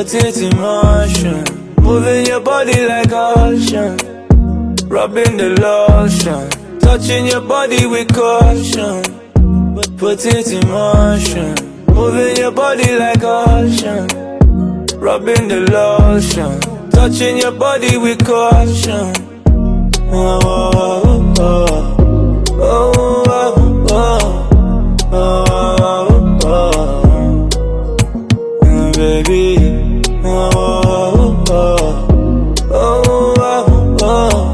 put it in motion. Moving your body like ocean. Rubbing the lotion. Touching your body with caution. Put it in motion. Moving your body like ocean. Rubbing the lotion. Touching your body with caution. Oh, oh, oh, oh, oh, oh, oh, oh, baby. Oh, oh, oh, oh,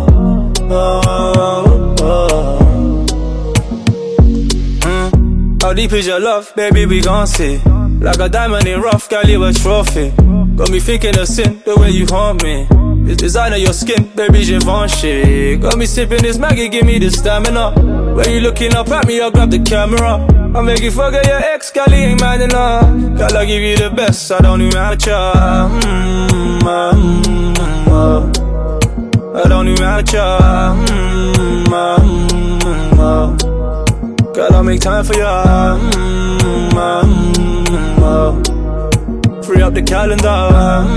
How deep is your love, baby, we gon' see. Like a diamond in rough, girl, you a trophy. Got me thinking of sin, the way you haunt me. This design of your skin, baby, Givenchy. Got me sipping this Maggie, give me the stamina. When you looking up at me, I'll grab the camera. I'll make you forget your ex, girl, you ain't man enough. Girl, I'll give you the best, I don't even have to I don't even have to Girl, I'll make time for you. Free up the calendar.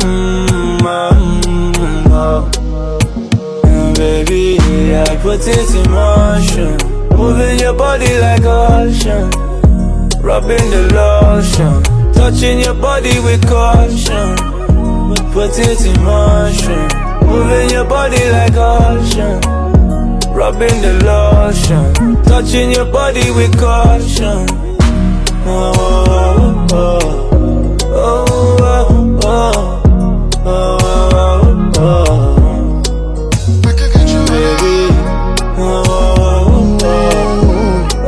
Baby, I put it in motion. Moving your body like ocean. Rubbing the lotion. Touching your body with caution. Put it in motion. Moving your body like ocean. Rubbing the lotion. Touching your body with caution. Oh, oh, oh, oh, oh, oh, oh, oh. I could get you baby. Oh, oh, oh,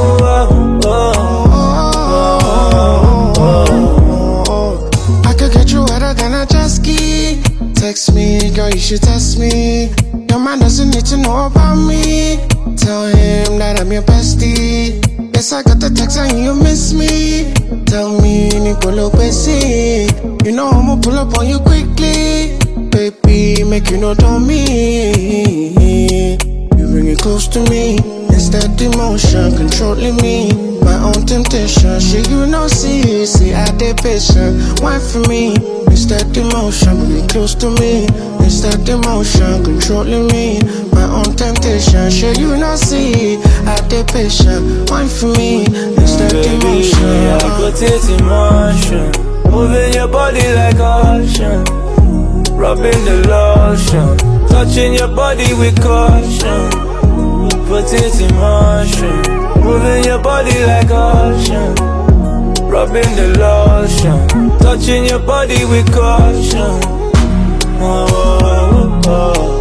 oh, oh. I could get you wetter than a jet ski. Text me, girl, you should test me. Your man doesn't need to know about me. Tell him that I'm your bestie. Yes, I got the text and you miss me. Tell me, Nicolo Bessie. You know I'ma pull up on you quickly. Baby, make you know on me. You bring it close to me. It's that emotion controlling me. My own temptation, shit you know see I did patient, wine for me. It's that emotion, bring it close to me. It's that emotion controlling me. My own temptation, shit you know see I did patient, wine for me. It's that emotion. I put it in motion. Moving your body like ocean. Rubbing the lotion. Touching your body with caution. Put it in motion. Moving your body like ocean. Rubbing the lotion. Touching your body with caution. Oh, oh, oh.